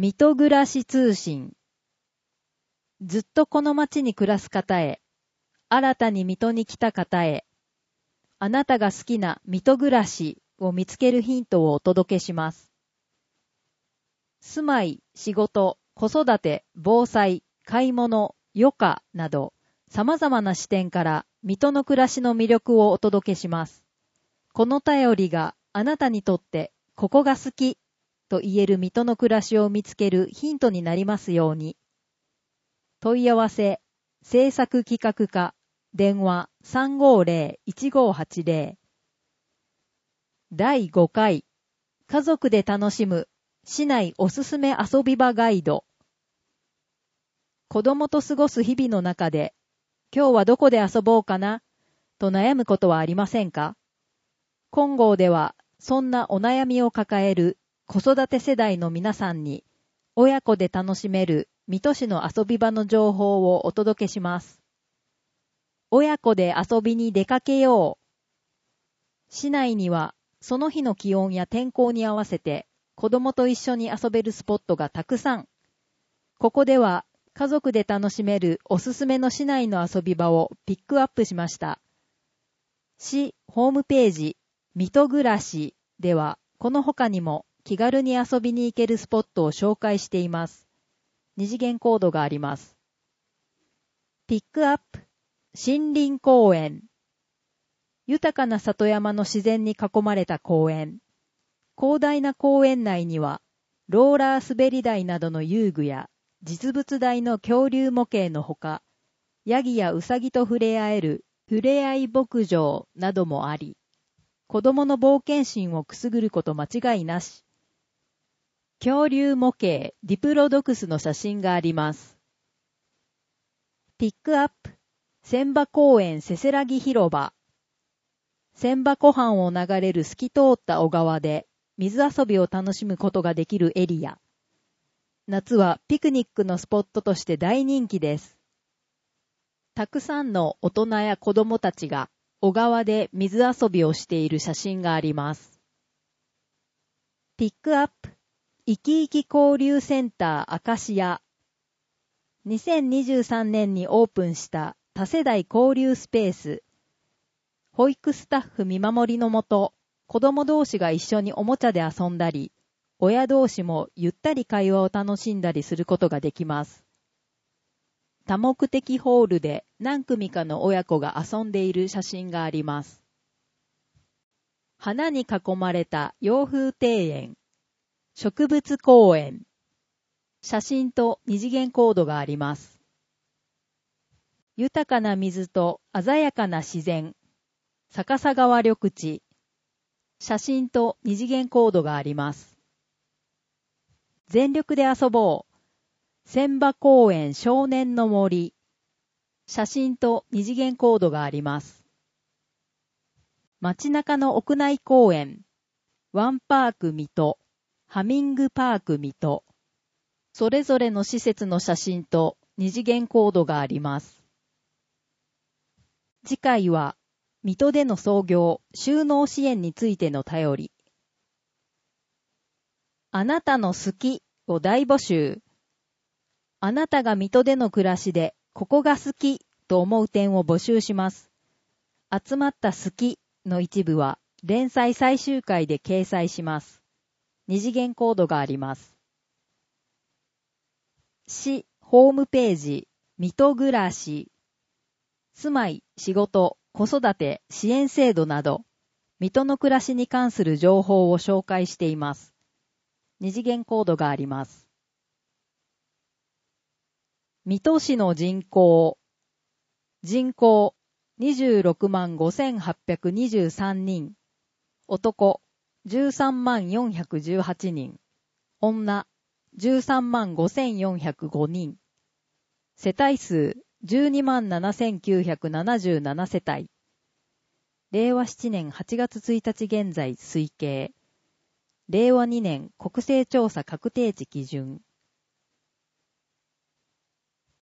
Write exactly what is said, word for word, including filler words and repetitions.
水戸暮らし通信。ずっとこの町に暮らす方へ、新たに水戸に来た方へ、あなたが好きな水戸暮らしを見つけるヒントをお届けします。住まい、仕事、子育て、防災、買い物、余暇など、様々な視点から水戸の暮らしの魅力をお届けします。この便りがあなたにとってここが好きと言える水戸の暮らしを見つけるヒントになりますように。問い合わせ、制作企画課、電話 さんごーぜろ いちごーはちぜろ。だいごかい、家族で楽しむ市内おすすめ遊び場ガイド。子供と過ごす日々の中で、今日はどこで遊ぼうかなと悩むことはありませんか？金剛では、そんなお悩みを抱える子育て世代の皆さんに、親子で楽しめる水戸市の遊び場の情報をお届けします。親子で遊びに出かけよう。市内には、その日の気温や天候に合わせて、子供と一緒に遊べるスポットがたくさん。ここでは、家族で楽しめるおすすめの市内の遊び場をピックアップしました。市ホームページ、水戸暮らしでは、この他にも気軽に遊びに行けるスポットを紹介しています。二次元コードがあります。ピックアップ、森林公園。豊かな里山の自然に囲まれた公園。広大な公園内には、ローラー滑り台などの遊具や、実物大の恐竜模型のほか、ヤギやウサギと触れ合えるふれあい牧場などもあり、子供の冒険心をくすぐること間違いなし。恐竜模型ディプロドクスの写真があります。ピックアップ、千葉公園せせらぎ広場。千葉湖畔を流れる透き通った小川で水遊びを楽しむことができるエリア。夏はピクニックのスポットとして大人気です。たくさんの大人や子供たちが小川で水遊びをしている写真があります。ピックアップ、いきいき交流センターアカシア。にせんにじゅうさんねんにオープンした多世代交流スペース。保育スタッフ見守りのもと、子供同士が一緒におもちゃで遊んだり、親同士もゆったり会話を楽しんだりすることができます。多目的ホールで何組かの親子が遊んでいる写真があります。花に囲まれた洋風庭園。植物公園。写真と二次元コードがあります。豊かな水と鮮やかな自然。逆さ川緑地。写真と二次元コードがあります。全力で遊ぼう。千葉公園少年の森。写真と二次元コードがあります。街中の屋内公園。ワンパーク水戸。ハミングパーク水戸。それぞれの施設の写真と二次元コードがあります。次回は、水戸での創業、就農支援についての便り。あなたの好きを大募集。あなたが水戸での暮らしで、ここが好きと思う点を募集します。集まった好きの一部は、連載最終回で掲載します。二次元コードがあります。市ホームページ、水戸暮らし。住まい、仕事、子育て、支援制度など、水戸の暮らしに関する情報を紹介しています。二次元コードがあります。水戸市の人口。人口にじゅうろくまんごせんはっぴゃくにじゅうさんにん。男じゅうさんまんよんひゃくじゅうはちにん。女じゅうさんまんごせんよんひゃくごにん。世帯数じゅうにまんななせんきゅうひゃくななじゅうななせたい。れいわしちねんはちがつついたち現在推計。れいわにねん国勢調査確定値基準。